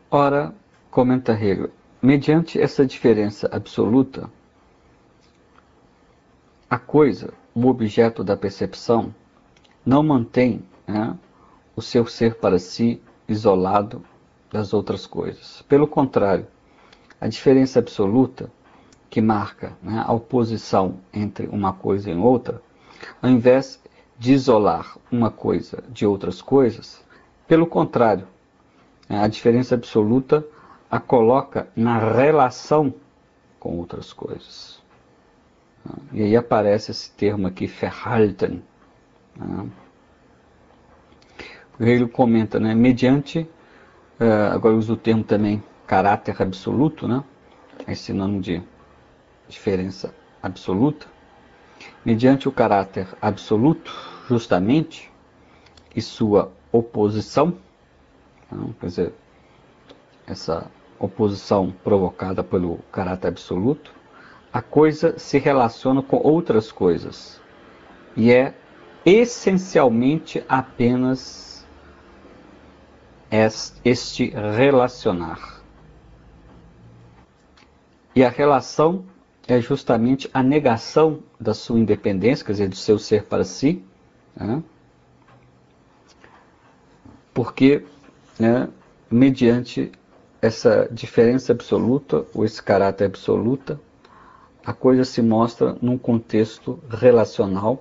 Ora, comenta Hegel, mediante essa diferença absoluta, a coisa, o objeto da percepção, não mantém, né, o seu ser para si isolado das outras coisas. Pelo contrário, a diferença absoluta, que marca, né, a oposição entre uma coisa e outra, ao invés de isolar uma coisa de outras coisas, pelo contrário, a diferença absoluta a coloca na relação com outras coisas. E aí aparece esse termo aqui, Verhalten. Ele comenta, né, mediante, agora usa o termo também, caráter absoluto, né, é sinônimo de diferença absoluta, mediante o caráter absoluto, justamente, e sua oposição, quer dizer, essa oposição provocada pelo caráter absoluto, a coisa se relaciona com outras coisas e é essencialmente apenas este relacionar. E a relação é justamente a negação da sua independência, quer dizer, do seu ser para si, né? Porque, né, mediante essa diferença absoluta, ou esse caráter absoluto, a coisa se mostra num contexto relacional,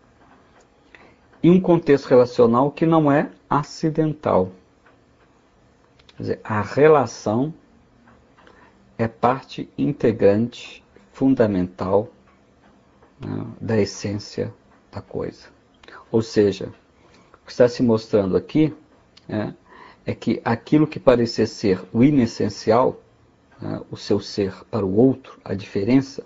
e um contexto relacional que não é acidental. Quer dizer, a relação é parte integrante, fundamental, né, da essência da coisa. Ou seja, o que está se mostrando aqui é que aquilo que parecia ser o inessencial, né, o seu ser para o outro, a diferença,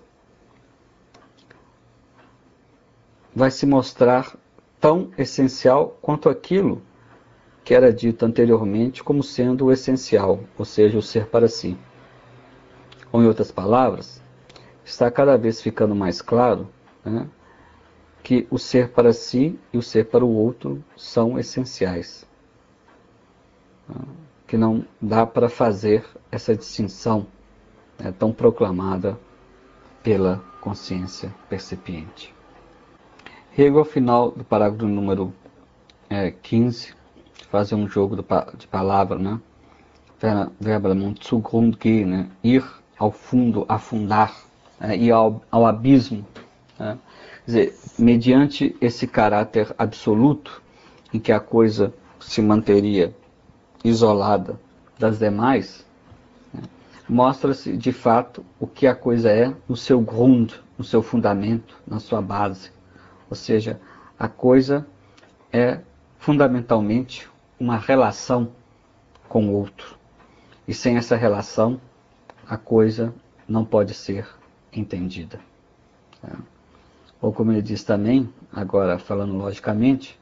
vai se mostrar tão essencial quanto aquilo que era dito anteriormente como sendo o essencial, ou seja, o ser para si. Ou, em outras palavras, está cada vez ficando mais claro, né, que o ser para si e o ser para o outro são essenciais. Que não dá para fazer essa distinção, né, tão proclamada pela consciência percipiente. Hegel, ao final do parágrafo número 15, faz um jogo de palavras, né? Verbalmente, zugrund gehen, né? Ir ao fundo, afundar, ir ao abismo. Né? Quer dizer, mediante esse caráter absoluto, em que a coisa se manteria isolada das demais, né, mostra-se de fato o que a coisa é no seu grund, no seu fundamento, na sua base. Ou seja, a coisa é fundamentalmente uma relação com o outro. E sem essa relação, a coisa não pode ser entendida. Ou como ele diz também, agora falando logicamente,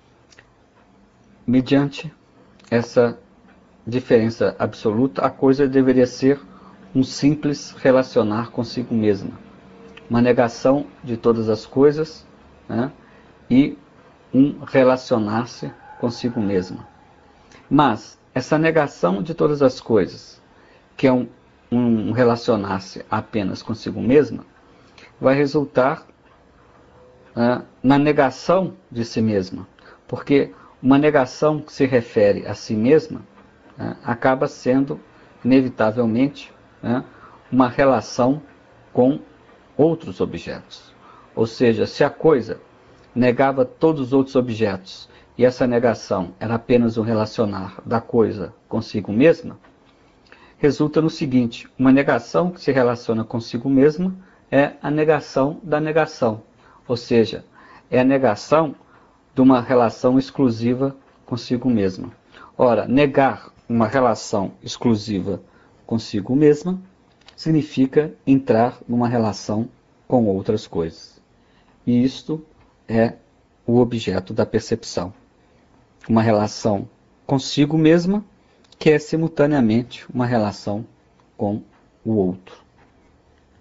mediante essa diferença absoluta, a coisa deveria ser um simples relacionar consigo mesma. Uma negação de todas as coisas, né, e um relacionar-se consigo mesma. Mas essa negação de todas as coisas, que é um relacionar-se apenas consigo mesma, vai resultar na negação de si mesma. Porque uma negação que se refere a si mesma acaba sendo, inevitavelmente, uma relação com outros objetos. Ou seja, se a coisa negava todos os outros objetos e essa negação era apenas um relacionar da coisa consigo mesma, resulta no seguinte: uma negação que se relaciona consigo mesma é a negação da negação, ou seja, é a negação de uma relação exclusiva consigo mesma. Ora, negar uma relação exclusiva consigo mesma significa entrar numa relação com outras coisas. E isto é o objeto da percepção. Uma relação consigo mesma que é simultaneamente uma relação com o outro.